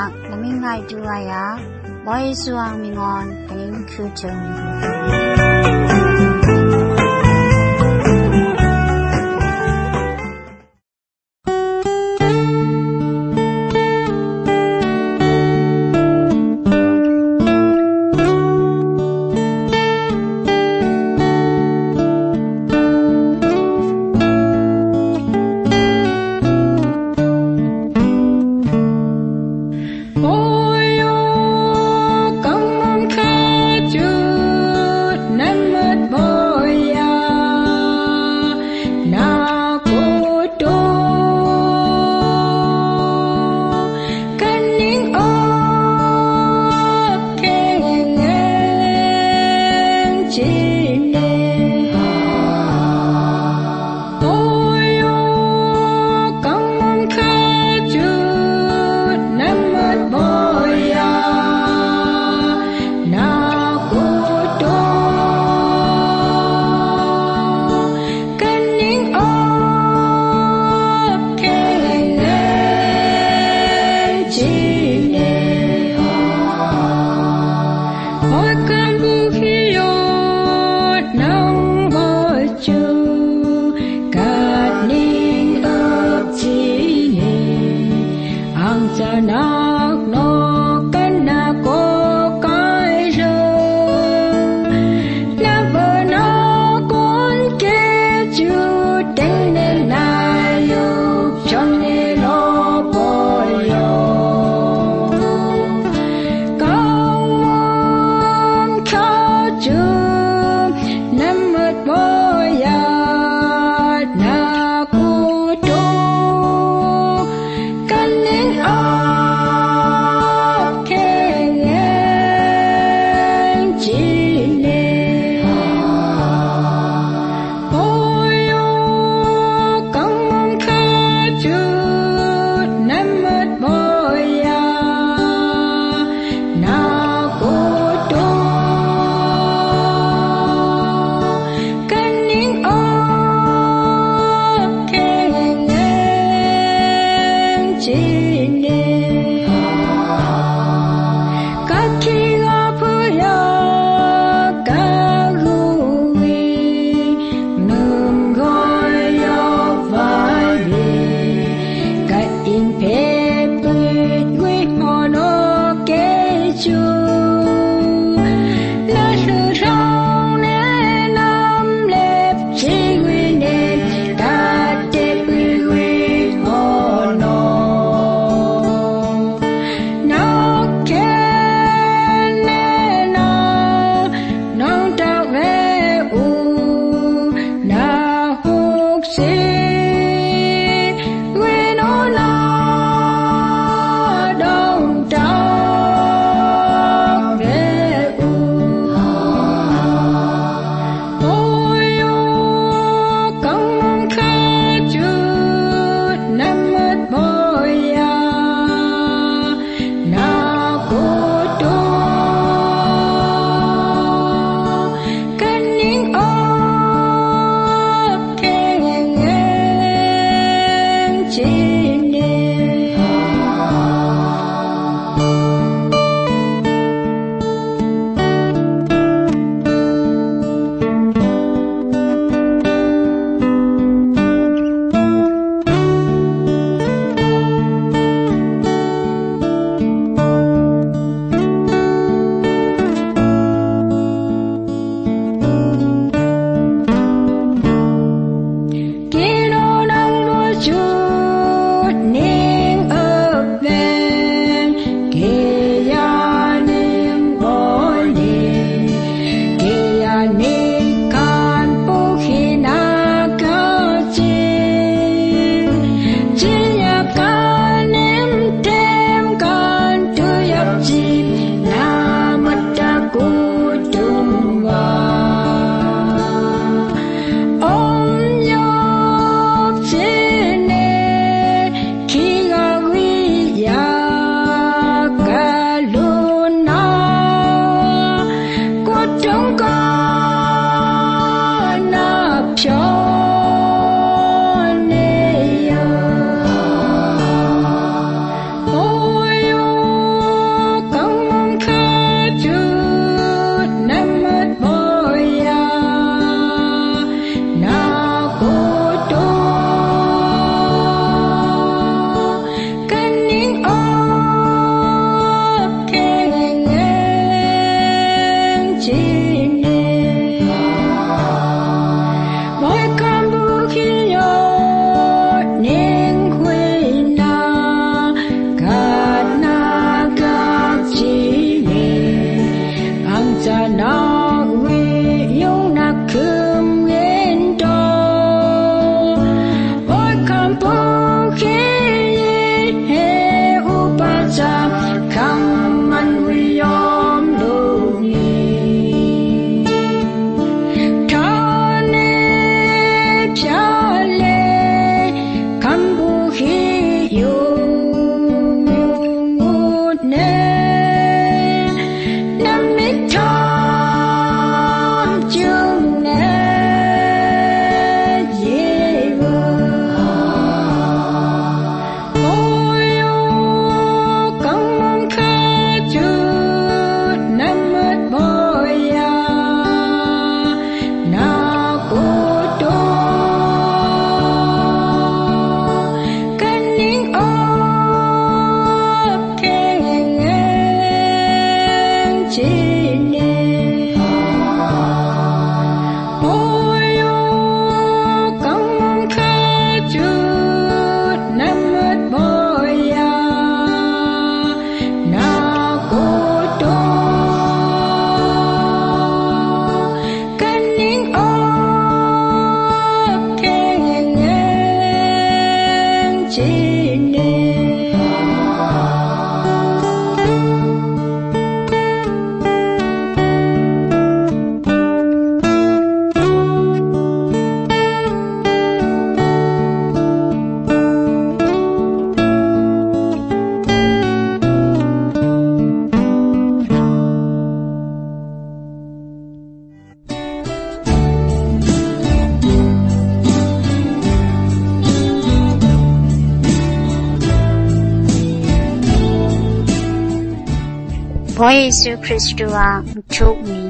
la mi ngai tu ya boy suang mi ngon kanin khu chung พระเยซูคริสต์ว่าทุกมี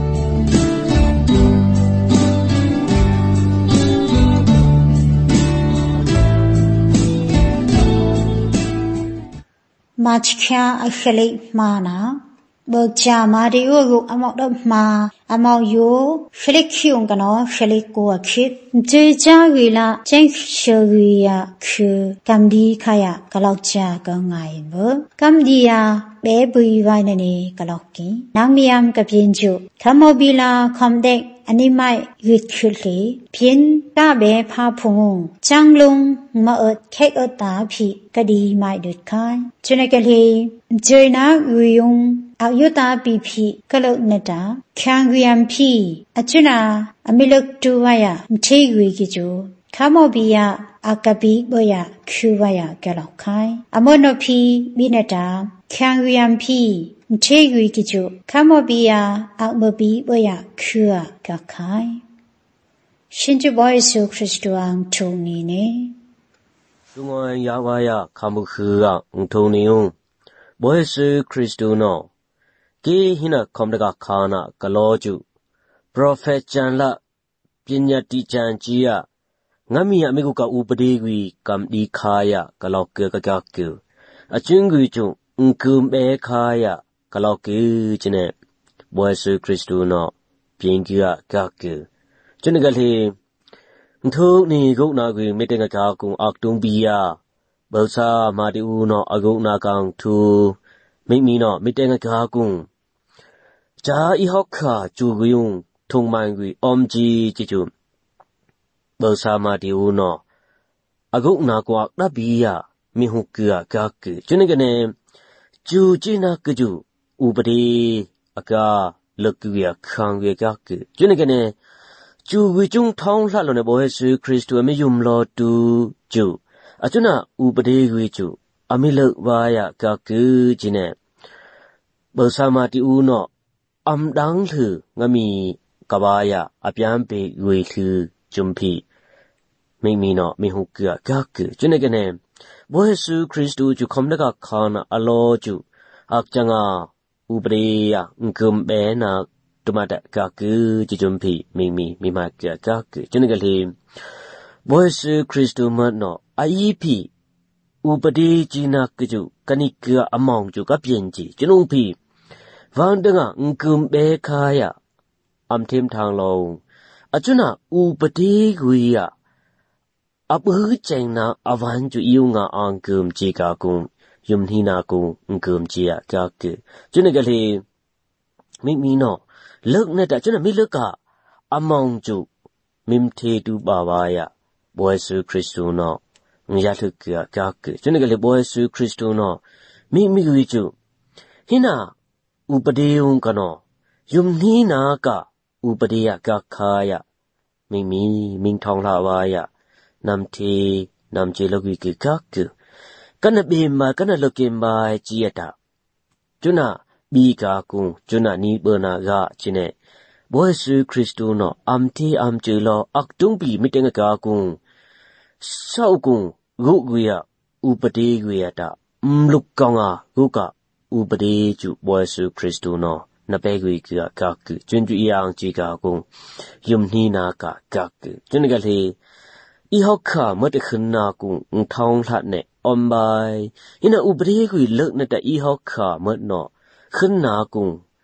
มาชิกาอัคเลมานะเบิกจามาดิโอกุอมอกดมาอมอกโยคลิกคิวกันเนาะคลิกกัวคิดเจจาวีละเจงเชวียาคือกำดีขยะกะลอกจาก็ง่ายเบกำดียาเบบุยไว้ในนี้กะลอกกินางมียามกับเพียนจุคำอบิลาคำเด็กอันนี้ไม่หยุดคิดเลยเพียนตาเบพาพงจังลุงมาเอิดเค้กตาพี่ก็ดีไม่ดุดคายจนก็เลยเจอหน้าวิยงอายุตาปีพี่ก็เลิกเนตาแข่งวิยามพี่อาจุนาอเมริกตัววายมเทกุยกิจูข้ามอบิยาอากาบิบอยาคือวายกะลอกคายอมโนพี่บิเนตาแข่งวิยามพี่มเทกุยกิจูข้ามอบิยาอากาบิบอยาคือกะคายชินจูบอยสุคริสต์วังทูนีเนตุงอนยาวายาคามุคืออ่ะทูนีอุบอยสุคริสต์โนกีหินะคอมดะกะคานะกะลอจูโปรเฟสจันละปัญญาติจันจียะงามีอะมิกุกะอุปเดกุยกัมดีคายะกะลอกเกกะกะเกอะจุงกุยจุกุมเบคายะกะลอกเกจิเนบอยสุคริสต์โนเปียงกิอะกะเกจุนกะเลทุกนี่กุนากุยเมเตงะกะกุอักตุงบียาเบาซามาติอูโนอะกุนากังทูမိမိနော်မိတဲ့ငါကာကုံဂျာဤဟောက်ခါဂျူဂယုံထုံမိုင်ကွေအုံကြီးကြည်ကျုဘောဆာမာတီဦးနော်အခုနာကွာတပ်ဘီယာမိဟုကာကာကေကျွနေကနေဂျူจินาကဂျူဥပဒေအကာလကူရခံရကာကေကျွနေကနေဂျူဝီကျုံထောင်းလှလို့နေဘောဟေဆူခရစ်စတူအမေယုံလောတူဂျူအကျွနာဥပဒေကွေဂျူအမိလဝါယကကူဂျင်းနဲ့ဘောဆာမာတီဦးနော်အမ်ဒန်းthưငမီကဘာယအပြန်ပေဝေthưဂျုံဖီမိမိနော်မိဟုကကကူဂျင်းနဲ့ကနေဘောဟေဆူခရစ်စတူဂျူခမ်ဒကခါနာအလောဂျူအကချငါဥပရေယငုံဘဲနာတမတကကူဂျုံဖီမိမိမိမကကကူဂျင်းနဲ့ကလေးဘောဟေဆူခရစ်စတူမနော်အီဖီอุปเดจีนักจูกันิกะอมองจูกับเปียนจีจนุงพีวันดงะกุมเบคายะอัมเทมทางลงอจุนะอุปเดกุยะอับหือเจงนาอวันจูอิวงะอังกุมจีกากุมยุมฮีนากุมกุมจีอะกะกะจุนะกะเลมิมีเนาะเลิกเนตะจุนะมิเลิกะอมองจูมิมเทตูบาวายะบอยสุคริสตุเนาะยาทุกะกะกะจุนกะเลบอยสุคริสตุเนาะมิกุยจุหินาอุปเดยุงกะเนาะยุมนีนากะอุปเดยะกะคายะมิมิงทองลาวายะนำเทนำเจลกุยกะกะกะกันนะเบมากันนะลกิมบายจียะตะจุนะบีกากุงจุนะนีเบนากะจิเนบอยสุคริสตุเนาะอัมเทอัมเจลออักตุงปีมิเตงกะกุงเศร้ากุงกุกุยะอุปเดกุยะตะลุกกังอากุกะอุปเดจุบอยสุคริสตุเนาะนะเปกุยกะกะกึจุนจุอีอังจีกะกุงยุมนีนากะกะกึจุนกะเลอีฮอกขามะตะขนากุงทองหละเนออมบายอินะอุปเดกุยเลิกนะตะอีฮอกขามะเนาะขนากุง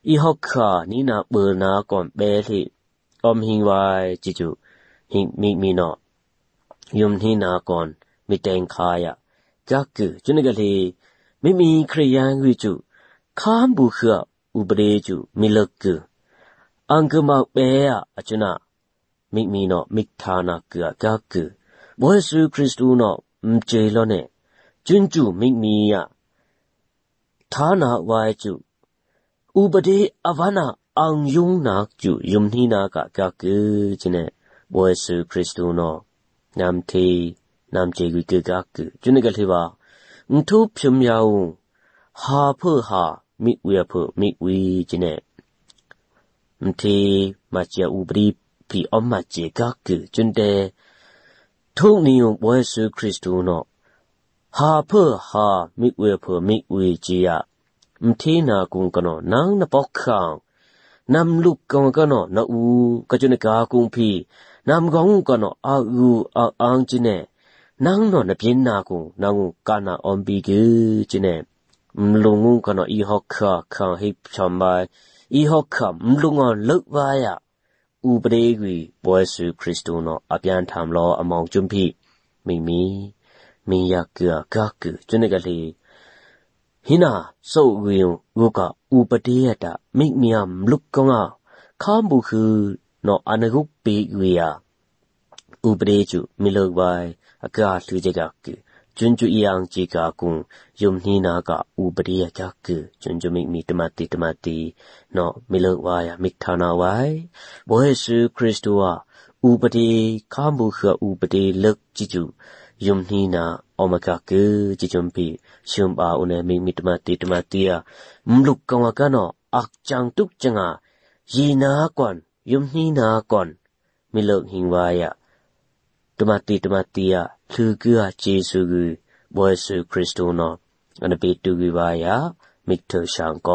อีฮอกขานี่นาเบอร์นาก่อนเบลิอมหิงไว้จิจุหิงมีเนาะยุมที่นาก่อนมีแตงคายะกักคือจุนกะลีไม่มีคริยันวิจุข้ามบุขะอุบเรจุมิลกคืออังกมาเปยะอจุนะมีเนาะมิทานาเกะกักคือบ่เยซูคริสต์เนาะมเจลอเนจุนจุมียะฐานะไว้จุอุบเดอวานาอังยุงนักจุยุมที่นากะกักคือจิเนบ่เยซูคริสต์เนาะนำทีนำเจกุกกักคือจุนกะลีว่าทุบพิมยาวหาเพื่อหามิเวียเพื่อมิวีจิเนทีมาเจอุบรีพี่อมมาเจกักคือจุนเดทุกนิยมบ่เยซูคริสต์เนาะหาเพื่อหามิเวียเพื่อมิวีจียะทีนากุงกะเนาะนางนปอกขังนำลูกกงกะเนาะนะอูกะจุนกากุงพี่นำกงกะเนาะอาอูอาอังจิเนนางเนาะนเปียนนากุงนางกานาอมบีกือจิเนลุงกะเนาะอีฮอกคาคังฮิปชอมบายอีฮอกคำลุงอลึกวายะอุปเดกุยบ่เยซูคริสต์เนาะอเปียนทำลออมองจุมพี่มียะเกือกักคือจุนกะลีหินาโซกุยอุกะอุปเดยะตะมิมียมลุกกงะข้ามบุคือเนาะอนุกุปีกุยะอุปเดจุมิลกไว้อากาศลือจักคือจุนจุอียังจีกากุงยุมนีนากะอุปเดยะจักคือจุนจุมีตมติเนาะมิลกไว้มิทานาไว้บ่เยซูคริสต์ว่าอุปเดข้ามบุคืออุปเดลึกจิจุยุมนีนาอมกะคือจิจุมปีชุมอาอุเนมีตมติอะมลุกกงกะเนาะอักจังตุกจังอะยีนาก่อนยุมนีนาก่อนมิลกหิงไว้อะตมติอะลือกือเจซูกุบ่เยซูคริสต์เนาะอันเปตุกุไว้อะมิเตชังก็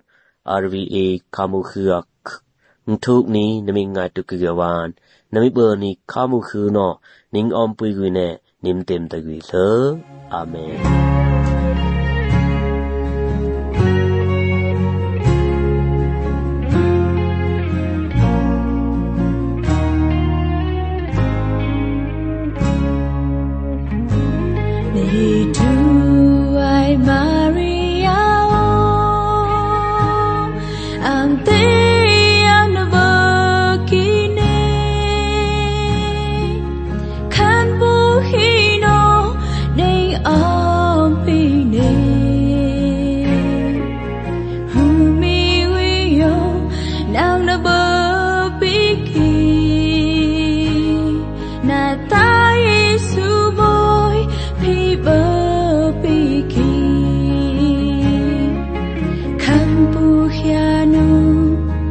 RVA คามุคือทุกนี้นมิงายตุกุกวันนมิเบอร์นี้คามุคือเนาะนิงอมปุยกุเนนิมเต็มตะกุยเถออาเมน Kan puhyanu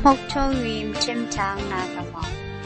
mộc cho huyền chim chang na cả mong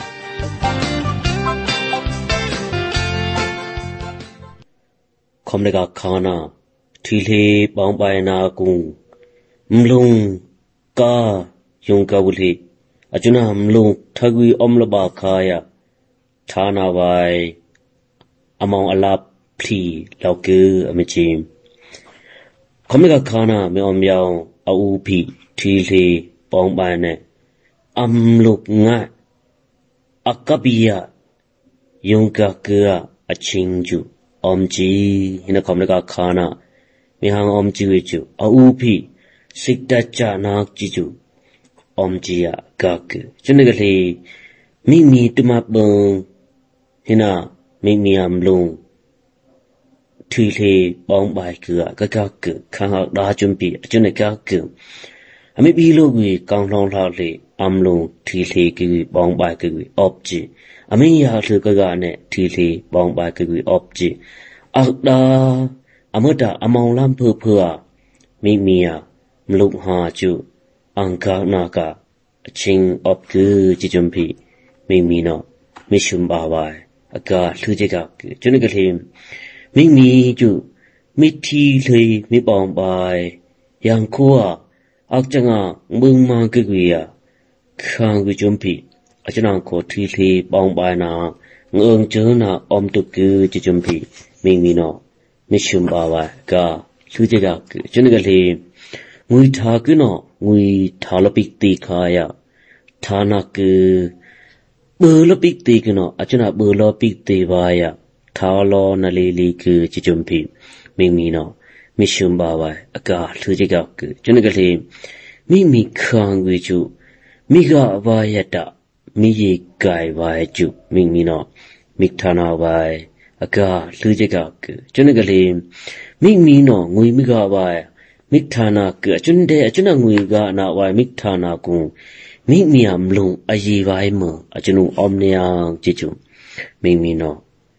không được khana thì lì bóng bài na cùng mlung ka yung ka buli achuna mlung thagui omlaba khaya thana vai among alap pli lauke amechim không được khana me omyao au pi thì lì bóng bài ne amluk nga akabia yung ka kya achingju omji hina không được khana me hang omji wichu au pi sikdacha nak jiju omjia gak chunegli mimi tumabung hina mimi amlung thile bong bai kya gak khang da chumpi chunega ami bi lo gwi kaung long la le amlung thile ki bong bai ki opji ami ya thlu ga ne thile bong bai ki opji akda amada among lam phu phua mimi ya mlung ha chu angka naka ching op ku ji jumpi mimi no mishum ba wai aga thu je ga chune ga lim mimi chu mithi lei mi bong bai yang kho ak changa mung ma ku ya khang ku jumpi achana ko thi lei bong bai na ngung chu na om tu ku ji jumpi mimi no mishum ba wai ga thu je ga chune ga lim ngui tha ku no ngui thalapik ti khaya thana ku bulapik ti ku no achuna bulapik ti baya thalo nalili ku chichumpi mimi no mishum ba wa aka thuje ga ku chune ga le mimi khang wi chu mi ga ba yata mi yi kai ba chu mimi no mikthana ba aka thuje ga ku chune ga le mimi no ngui mi ga ba mikthana ku achuna ngui ga na wa mikthana ku mimi amlung ayi bai mo achunu omnya chichu mimi no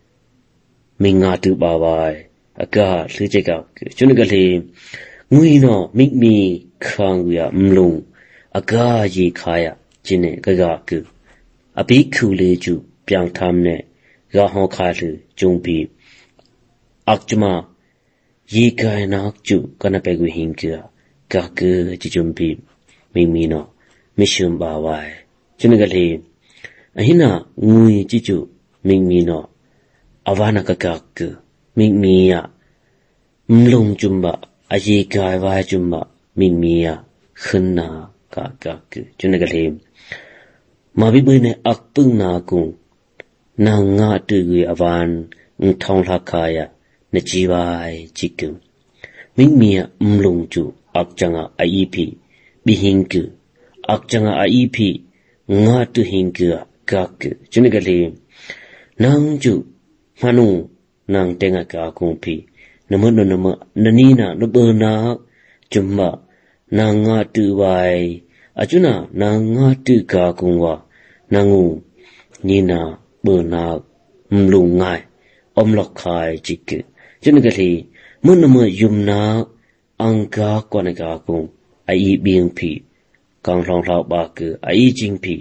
minga tu ba bai aga thuje ga chunu ga le ngui no mimi khang ya mlung aga yi khaya chine ga ku abi khu le chu pyang tham ne ga ho kha lu chung pi akchuma yi kai nak chu kana pe gu hin kya ka ke chi chum pi mimi no mishum ba wai chune ga le ahina ngui chi chu mimi no avana ka ka ke mimi ya mlung chum ba ayi kai wa chum ba mimi ya khna ka ke chune ga le ma bi bu ne ak pung na ku na nga tu gu avan thong la khaya na chi bai chi ku mimi ya mlung chu ak changa ai phi bi hin ku ak changa ai phi nga tu hin ku ka ku chune ga le nang chu manu nang tenga ka kung phi nama nani na no ba na chumma na nga tu bai achuna na nga tu ka kung wa nangu ni na ba na mlung ngai om lok khai chi ku chune ga le mun nama yum na angka kwa na ka kung ai biang phi kang long lao ba ku ai jing phi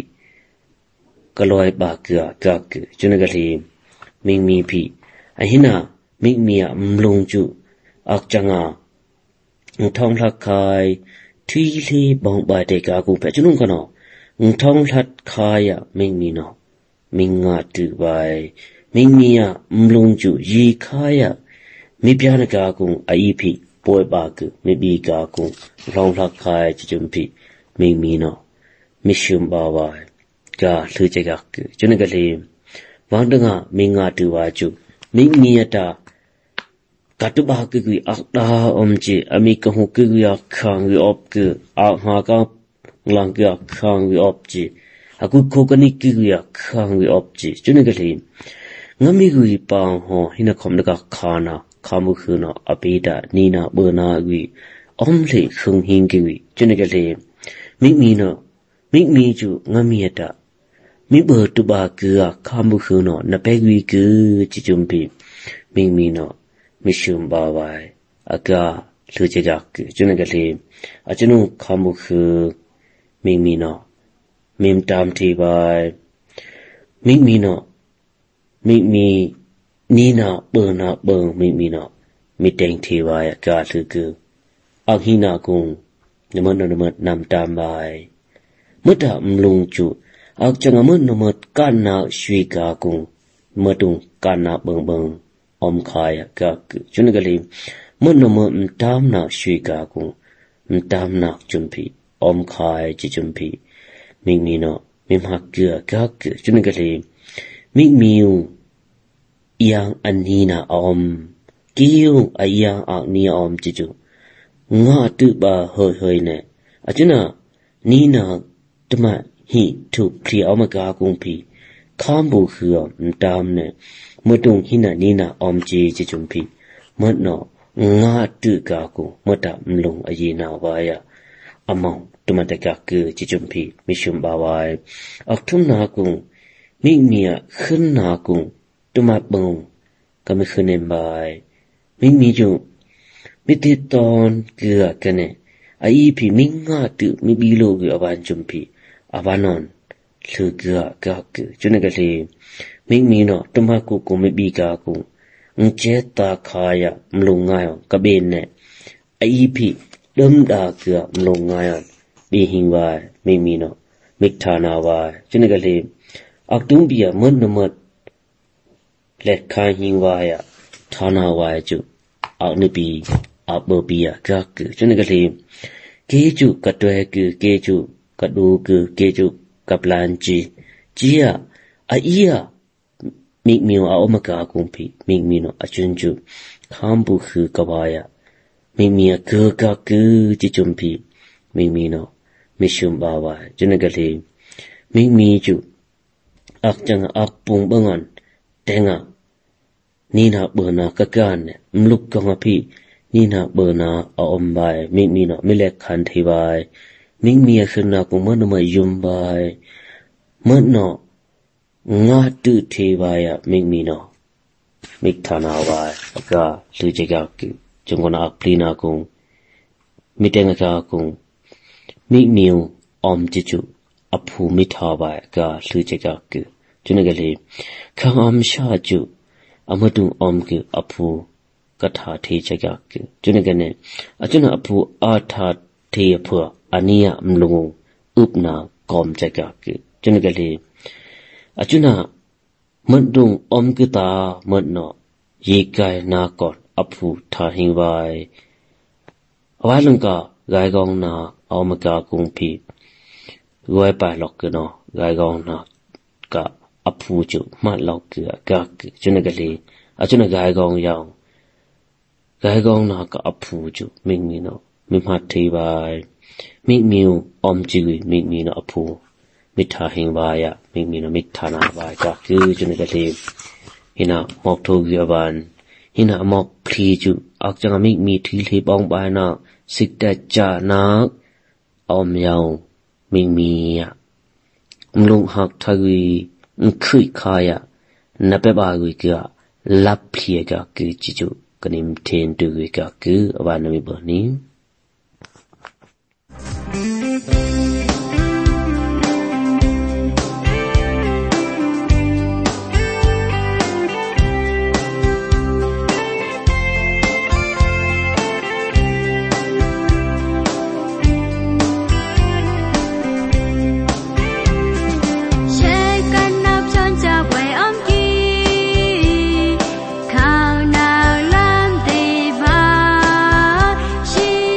ka loi ba ka ku chune ga le mimi phi ahina mimi ya mlung chu ak changa thong la khai thi li bong ba de ka ku pe chunung ka no thong lat khaya mimi no minga tu bai mimi ya mlung chu yi khaya mi pya na ka ku ai phi poi ba ku mi bi ka ku long la khai chi chum phi mimi no mishum ba wa ka thu che ka ku chunung ka le wang danga minga tu wa chu mimi ya ta katuba ku akda omji ami ka hu ku ya khang wi op ku a ha ka lang ka khang wi op ji aku ko ka ni ku ya khang wi op ji chune ga le ngami gu pa ho hina khom da ka khana khamu khu no apida ni na bo na wi om le khung hin ki wi chune ga le mimi chu ngami ya ta mi bo tu ba ku ya khamu khu no na pe wi ku chi chum pi mimi no mishum ba wai aga thuje ga ku chune ga le achunu khamu khu mimi no มิมตามทีบายมิมีเนาะมิมีนีนาเบินาเบิงมิมีเนาะมิเต็งทีบายกาลือคืออักหินากุงนมนมนำตามบายมุดามลุงจุอักจังมันนมกันนาชีกากุงมดุงกันนาเบิงเบิงอมขายกาคือจุนกะลีมันนมตามนาชีกากุงตามนาจุนพีอมขายจิจุนพีมิมีเนาะมิมหักเกือกาคือจุนกะลีมิมิวยังอันนี้นาอมกิ้วอายังอักนี้อมจิจุงาตุบาเฮยเฮยเนี่ยอาจุนะนี่นาตมะหิทุพรีอมกากุงพีข้ามบุคือมตามเนี่ยมดุงหินานี่นาอมจีจิจุมพีมดเนาะงาตุกากุมดามลงอเยนาวายะอมองตมะตะกะคือจิจุมพีมิชุมบาวายอักทุมนากุงมิเมียขึ้นนากุงตมะบงก็ไม่ขึ้นเอ็มบายมิมีจุมิติตอนเกือกันเนี่ยไอ้พี่มิงาตุมิบิโลกุอบันจุมพีอบันนอนลือเกือกะคือจุนกะลีมิมีเนาะตมะกุกุมิบิกากุเจตาขายะมลงง่ายกะเบนเนี่ยไอ้พี่ดมดาเกือมลงง่ายบีหิงวายมิมีเนาะมิกฐานาวายจุนกะลีอักตุมเบียมนมดเล็ดคายหิงวายะฐานาวายจุอักนิปีอับเบบียกะคือจุนกะลีเกจุกะตวยคือเกจุกะดูคือเกจุกับลานจียอาอียมิมิวอาอมกากุงพีมิมิโนอจุนจุคามบุคือกบายะมิมีเกือกะคือจิจุมพีมิมิโนมิชุมบาวาจุนกะลีมิมีจุอักจังอักปุงบังอันเตงะนี่นาเบนากะกันเนี่ยมลุกกงพีนี่นาเบนาอาอมบายมิมีโนมิเลคันทีบายมิมีขึ้นนากุมันมายุมบายมันเนาะงาตุเทบายะมิมีเนาะมิกฐานาวายกะลือจิกะกุจงกนาอักปลีนากุงมิเตงกะกุงมิมิวอมจิจุอภูมิทาบายกะลือจิกะกุจุนกะลีคังอมชาจุอมตุงอมกุอภูกะถาเทจิกะกุจุนกะเนอจุนอภูอาทาเทเพออันนี้มลงอุปนากอมจักะคือจุนกะลีอจุนะมันดุงอมกุตามันเนาะเยกายนากอนอภูทาหิงไวอวาลังกะกายกองนาอมกากุงพีรวยไปลอกกะเนาะกายกองนากะอภูจุมาลอกกะกะจุนกะลีอจุนะกายกองยองกายกองนากะอภูจุมิงมีเนาะมิมาเทบายมิมิวอมจิกุมิมีเนาะอภูมิทาหิงบายะมิมีเนาะมิฐานาบายกะคือจุนกะลีหินะหมอกโทกิอบันหินะหมอกพลีจุอักจังมิมีทีเลบองบายนะสิกตะจานักอมยาวมิมีอะมลุงหักทะกุยคุยคายะนะเปบากุยกะลับเพลียกะคือจิจุกนิมเทนตุกุยกะคืออบันนมิบนีข้าวหนาวล้ำตีบาชี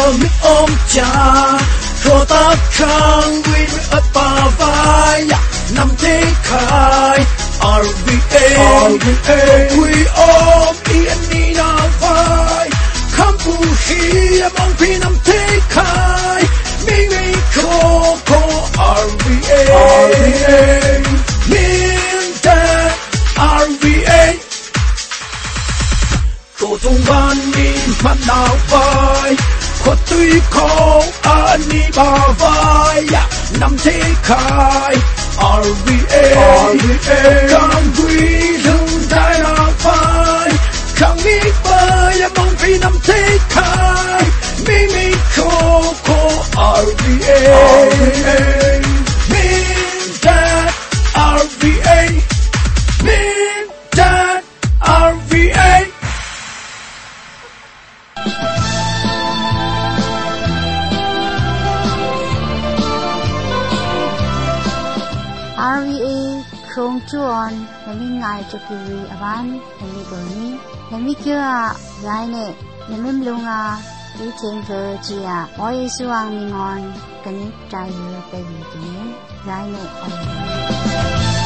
mi om cha cho ta khang win up pa vai nằm thế khai RVA we om ni na vai kham pu hi mong phi nằm thế khai mi ko RVA min ta RVA cô tung ban mi man nào vai có tuy không anh đi bà vai nằm thế khai RVA càng quý lưng tay nào vai càng mi bơi mong vì nằm thế khai mi ko RVA min that RVA min that RVA RVA Krong Chuan Nami Ngai Chakiri Avan Nami Boni Nami Kira Raine Nami Mlunga Li Cheng Vergia Oi Suang Ningon Kanik Tayu Tayu Raine